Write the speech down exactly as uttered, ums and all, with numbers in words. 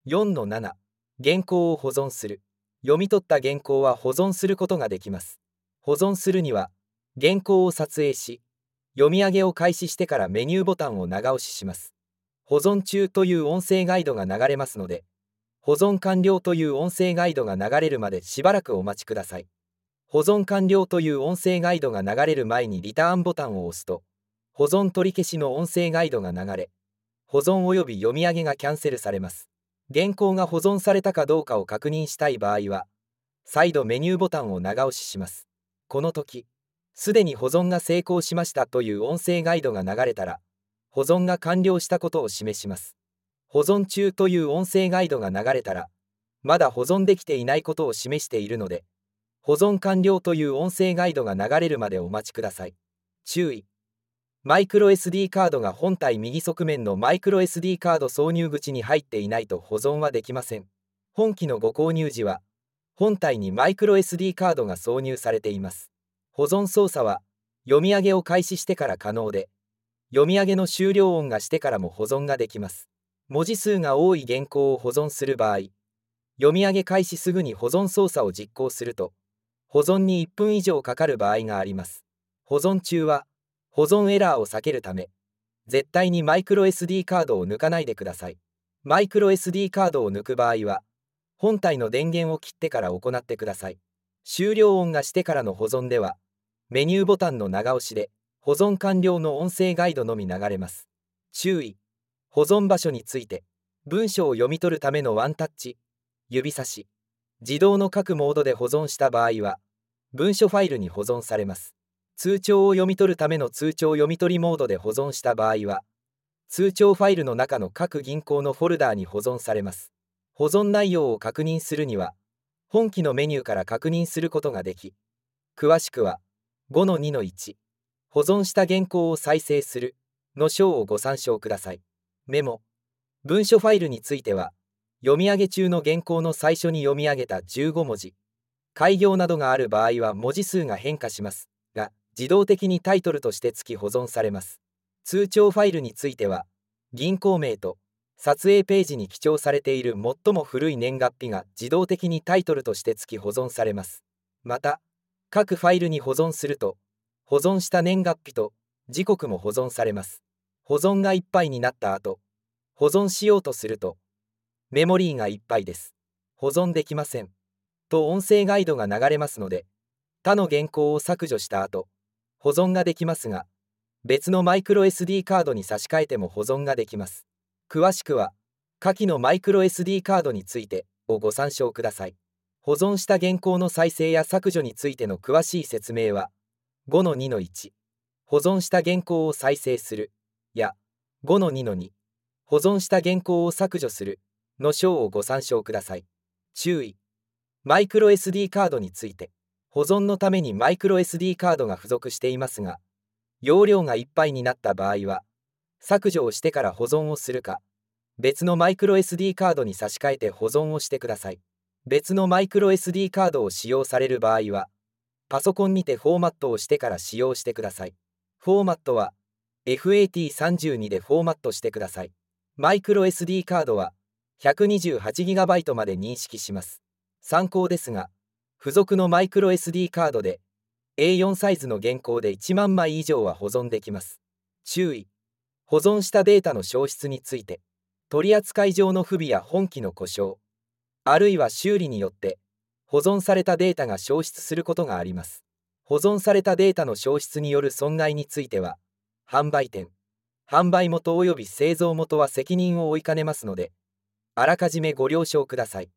よんのなな 原稿を保存する。読み取った原稿は保存することができます。保存するには、原稿を撮影し、読み上げを開始してからメニューボタンを長押しします。保存中という音声ガイドが流れますので、保存完了という音声ガイドが流れるまでしばらくお待ちください。保存完了という音声ガイドが流れる前にリターンボタンを押すと、保存取り消しの音声ガイドが流れ、保存及び読み上げがキャンセルされます。原稿が保存されたかどうかを確認したい場合は、再度メニューボタンを長押しします。この時、すでに保存が成功しましたという音声ガイドが流れたら、保存が完了したことを示します。保存中という音声ガイドが流れたら、まだ保存できていないことを示しているので、保存完了という音声ガイドが流れるまでお待ちください。注意。マイクロ エスディー カードが本体右側面のマイクロ エスディー カード挿入口に入っていないと保存はできません。本機のご購入時は、本体にマイクロ エスディー カードが挿入されています。保存操作は、読み上げを開始してから可能で、読み上げの終了音がしてからも保存ができます。文字数が多い原稿を保存する場合、読み上げ開始すぐに保存操作を実行すると、保存にいっぷん以上かかる場合があります。保存中は、保存エラーを避けるため、絶対にマイクロ エスディー カードを抜かないでください。マイクロ エスディー カードを抜く場合は、本体の電源を切ってから行ってください。終了音がしてからの保存では、メニューボタンの長押しで、保存完了の音声ガイドのみ流れます。注意。保存場所について、文章を読み取るためのワンタッチ、指差し、自動の各モードで保存した場合は、文書ファイルに保存されます。通帳を読み取るための通帳読み取りモードで保存した場合は、通帳ファイルの中の各銀行のフォルダーに保存されます。保存内容を確認するには、本機のメニューから確認することができ、詳しくは ごのにのいち、保存した原稿を再生するの章をご参照ください。メモ。文書ファイルについては、読み上げ中の原稿の最初に読み上げたじゅうごもじ、改行などがある場合は文字数が変化しますが、自動的にタイトルとして付き保存されます。通帳ファイルについては、銀行名と撮影ページに記帳されている最も古い年月日が自動的にタイトルとして付き保存されます。また、各ファイルに保存すると、保存した年月日と時刻も保存されます。保存がいっぱいになった後、保存しようとすると、メモリーがいっぱいです。保存できません。と音声ガイドが流れますので、他の原稿を削除した後、保存ができますが、別のマイクロ エスディー カードに差し替えても保存ができます。詳しくは、下記のマイクロ エスディー カードについてをご参照ください。保存した原稿の再生や削除についての詳しい説明は、ごのにのいち、保存した原稿を再生する、や、ごのにのに、保存した原稿を削除する、の章をご参照ください。注意。マイクロ エスディー カードについて、保存のためにマイクロ エスディー カードが付属していますが、容量がいっぱいになった場合は、削除をしてから保存をするか、別のマイクロ エスディー カードに差し替えて保存をしてください。別のマイクロ エスディー カードを使用される場合は、パソコンにてフォーマットをしてから使用してください。フォーマットは エフエーティーさんじゅうに でフォーマットしてください。マイクロ エスディー カードは ひゃくにじゅうはちギガバイト まで認識します。参考ですが、付属のマイクロ エスディー カードで エーよん サイズの原稿でいちまんまい以上は保存できます。注意。保存したデータの消失について、取扱上の不備や本機の故障、あるいは修理によって保存されたデータが消失することがあります。保存されたデータの消失による損害については、販売店、販売元及び製造元は責任を負いかねますので、あらかじめご了承ください。